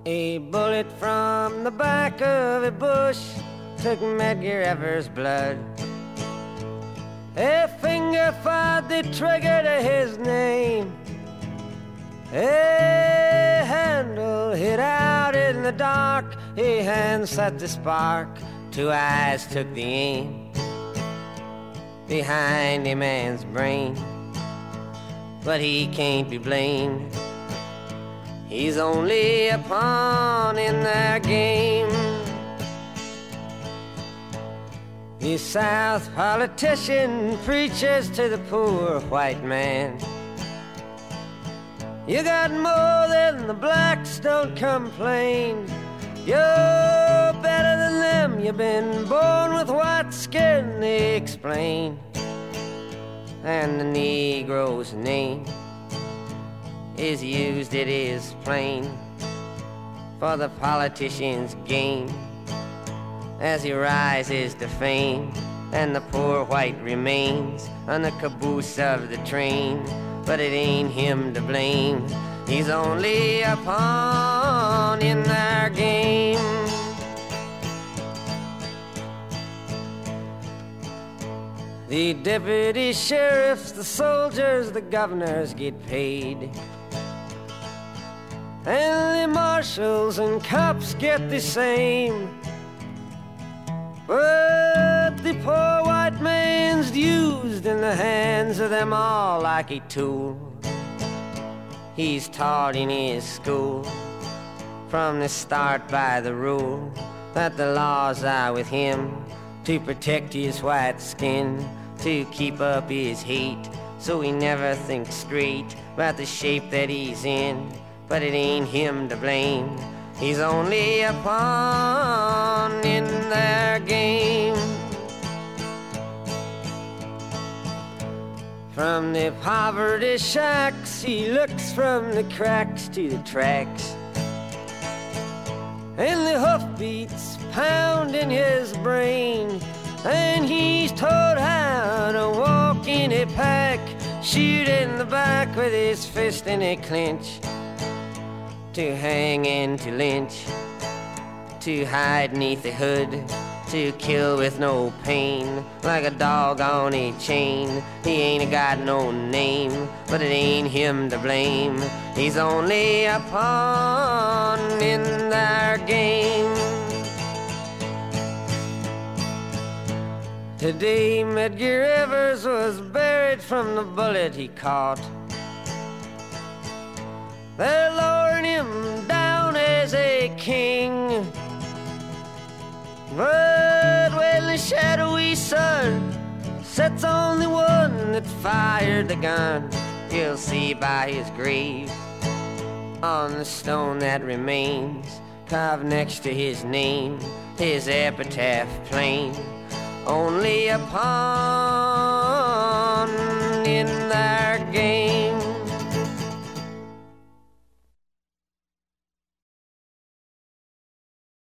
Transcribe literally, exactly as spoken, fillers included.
A bullet from the back of a bush took Medgar Evers' blood. A finger fired the trigger to his name. A handle hit out in the dark. A hand set the spark. Two eyes took the aim behind a man's brain. But he can't be blamed. He's only a pawn in their game. The South politician preaches to the poor white man. You got more than the blacks, don't complain. You're better than them, you've been born with white skin, they explain. And the Negro's name is used, it is plain, for the politician's game as he rises to fame, and the poor white remains on the caboose of the train. But it ain't him to blame, he's only a pawn in their game. The deputy sheriffs, the soldiers, the governors get paid, and the marshals and cops get the same. But the poor white man's used in the hands of them all like a tool. He's taught in his school from the start by the rule that the laws are with him to protect his white skin, to keep up his hate, so he never thinks straight about the shape that he's in. But it ain't him to blame, he's only a pawn in their game. From the poverty shacks, he looks from the cracks to the tracks, and the hoofbeats pound in his brain, and he's taught how to walk in a pack, shoot in the back with his fist in a clinch, to hang and to lynch, to hide neath the hood, to kill with no pain, like a dog on a chain. He ain't got no name, but it ain't him to blame, he's only a pawn in their game. Today Medgar Evers was buried from the bullet he caught. They're lowering him down as a king, but when the shadowy sun sets on the one that fired the gun, you'll see by his grave, on the stone that remains, carved next to his name, his epitaph plain, only a pawn in that